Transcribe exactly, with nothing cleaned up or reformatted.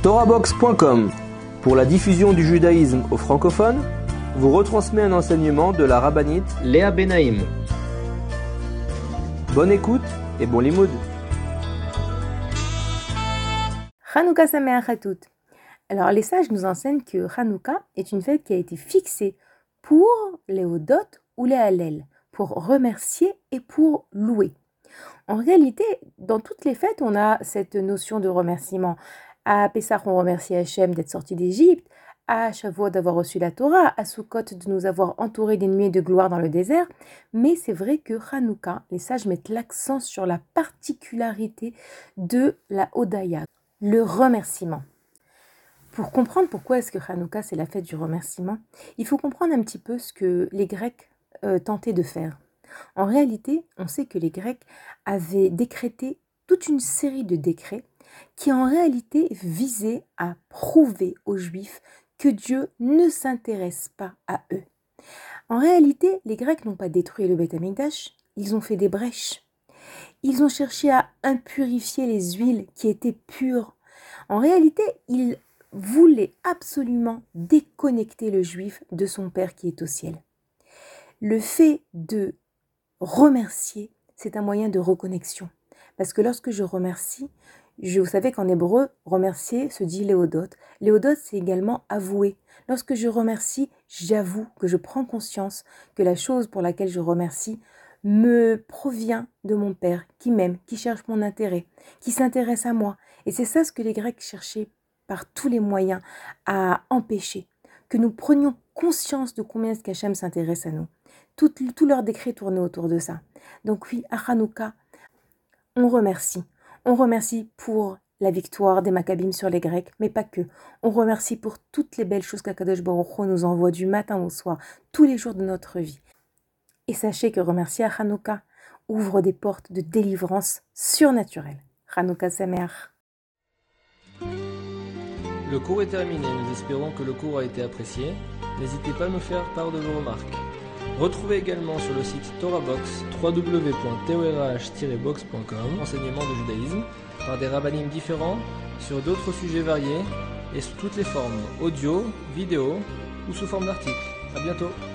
Torahbox point com, pour la diffusion du judaïsme aux francophones, vous retransmet un enseignement de la rabbinite Léa Benaïm. Bonne écoute et bon limoud. Hanouka Sameach à toutes. Alors les sages nous enseignent que Hanouka est une fête qui a été fixée pour les Hodot ou les Hallel, pour remercier et pour louer. En réalité, dans toutes les fêtes, on a cette notion de remerciement. À Pessah, on remercie Hachem d'être sorti d'Égypte, à Shavuot d'avoir reçu la Torah, à Sukkot de nous avoir entourés des nuées de gloire dans le désert. Mais c'est vrai que Hanouka, les sages mettent l'accent sur la particularité de la Hodaya, le remerciement. Pour comprendre pourquoi est-ce que Hanouka c'est la fête du remerciement, il faut comprendre un petit peu ce que les Grecs euh, tentaient de faire. En réalité, on sait que les Grecs avaient décrété toute une série de décrets qui en réalité visaient à prouver aux Juifs que Dieu ne s'intéresse pas à eux. En réalité, les Grecs n'ont pas détruit le Beth Amikdash, ils ont fait des brèches. Ils ont cherché à impurifier les huiles qui étaient pures. En réalité, ils voulaient absolument déconnecter le Juif de son Père qui est au ciel. Le fait de remercier, c'est un moyen de reconnexion. Parce que lorsque je remercie, je, vous savez qu'en hébreu, remercier se dit léodot. Léodot, c'est également avouer. Lorsque je remercie, j'avoue que je prends conscience que la chose pour laquelle je remercie me provient de mon Père, qui m'aime, qui cherche mon intérêt, qui s'intéresse à moi. Et c'est ça ce que les Grecs cherchaient par tous les moyens à empêcher, que nous prenions conscience de combien est-ce qu'Hachem s'intéresse à nous. Tout, tout leur décret tournait autour de ça. Donc oui, à Hanouka, on remercie. On remercie pour la victoire des Maccabim sur les Grecs, mais pas que. On remercie pour toutes les belles choses qu'Akadosh Baruch Hu nous envoie du matin au soir, tous les jours de notre vie. Et sachez que remercier à Hanouka ouvre des portes de délivrance surnaturelle. Hanouka Sameach. Le cours est terminé, nous espérons que le cours a été apprécié. N'hésitez pas à nous faire part de vos remarques. Retrouvez également sur le site Torahbox, w w w point torah tiret box point com, enseignements de judaïsme, par des rabbinim différents, sur d'autres sujets variés, et sous toutes les formes, audio, vidéo ou sous forme d'articles. À bientôt.